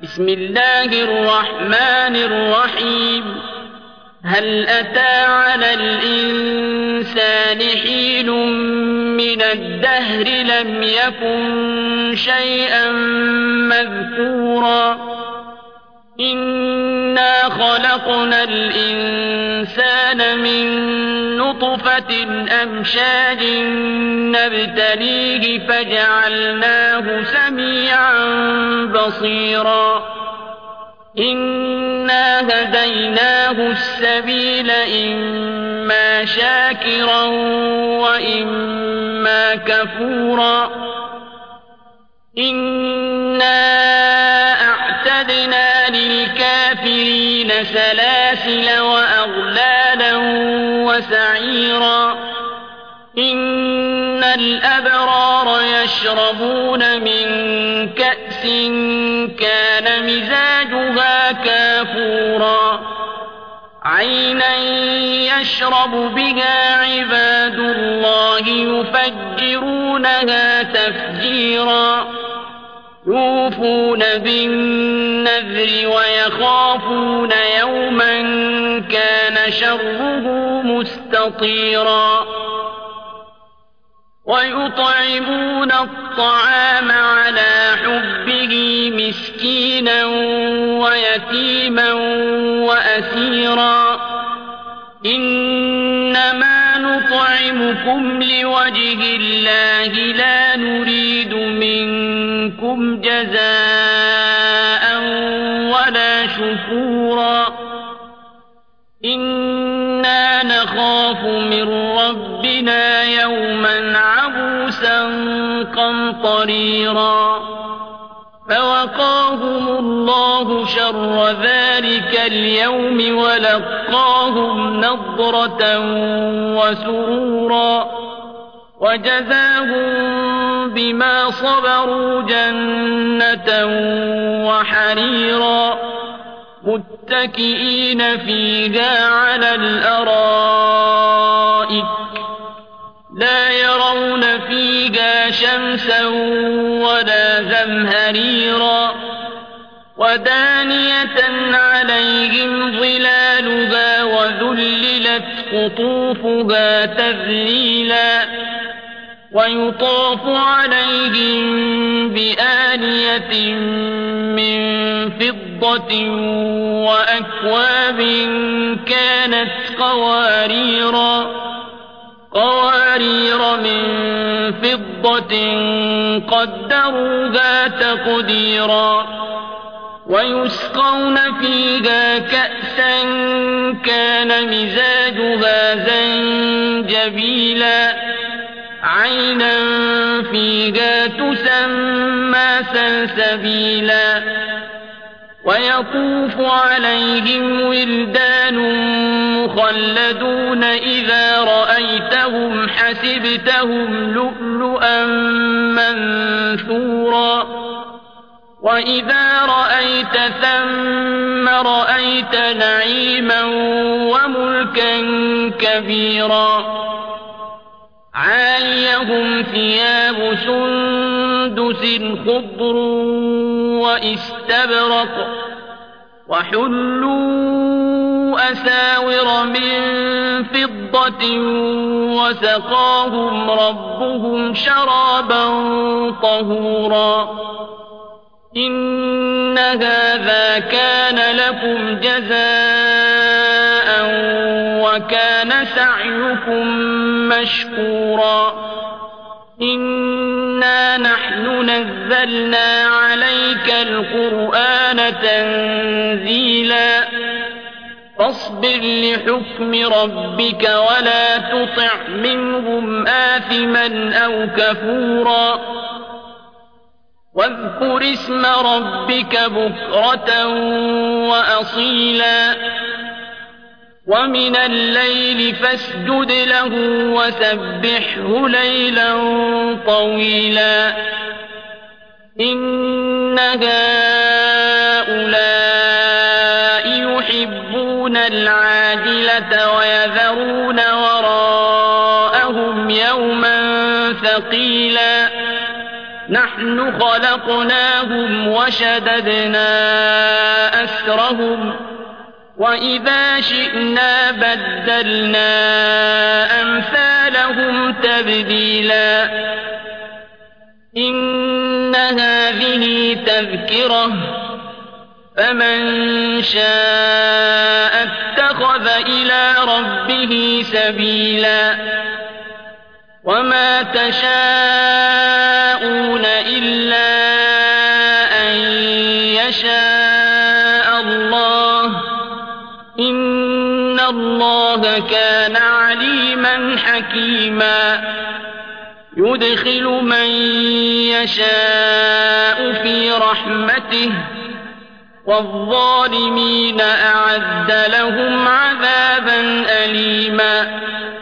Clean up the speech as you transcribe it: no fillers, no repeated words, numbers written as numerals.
بسم الله الرحمن الرحيم هل أتى على الإنسان حين من الدهر لم يكن شيئا مذكورا إنا خلقنا الإنسان من نطفة أمشاج نبتليه فجعلناه سميعا بصيرا إنا هديناه السبيل إما شاكرا وإما كفورا إنا أعتدنا للكافرين سلاسل وأغلالا وسعيرا إن الأبرار يشربون من كأس كان مزاجها كافورا عينا يشرب بها عباد الله يفجرونها تفجيرا يوفون بالنذر ويخافون يوما كان شره مستطيرا ويطعمون الطعام على حبه مسكينا ويتيما وأسيرا إنما نطعمكم لوجه الله لا نريد منكم جزاء ولا شكورا إنا نخاف من ربنا يوما عبوسا قمطريرا فوقاهم الله شر ذلك اليوم ولقاهم نضرة وسرورا وجزاهم بما صبروا جنة وحريرا متكئين فيها على الأرائك لا يرون فيها شمسا ولا زمهريرا ودانية عليهم ظلالها وذللت قطوفها تذليلا ويطاف عليهم بآنية من فضة وأكواب كانت قوارير من فضة قدروها تقديرا ويسقون فيها كأسا كان مزاجها زنجبيلا عينا فيها تسمى سلسبيلا ويطوف عليهم ولدان مخلدون إذا رأيتهم حسبتهم لؤلؤا منثورا وإذا رأيت ثم رأيت نعيما وملكا كبيرا عاليهم ثياب سندس خضر واستبرق وحلوا أساور من فضة وسقاهم ربهم شرابا طهورا إن هذا كان لكم جزاء وكان سعيكم مشكورا إنا نحن نزلنا عليك القرآن تنزيلا فاصبر لحكم ربك ولا تطع منهم آثما أو كفورا واذكر اسم ربك بكرة وأصيلا ومن الليل فاسجد له وسبحه ليلا طويلا إن هؤلاء يحبون العاجلة ويذرون وراءهم يوما ثقيلا نحن خلقناهم وشددنا أسرهم وإذا شئنا بدلنا أمثالهم تبديلا إن هذه تذكرة فمن شاء اتخذ إلى ربه سبيلا وما تشاءون إلا أن يشاء الله إن الله كان عليما حكيما يدخل من يشاء في رحمته والظالمين أعد لهم عذابا أليما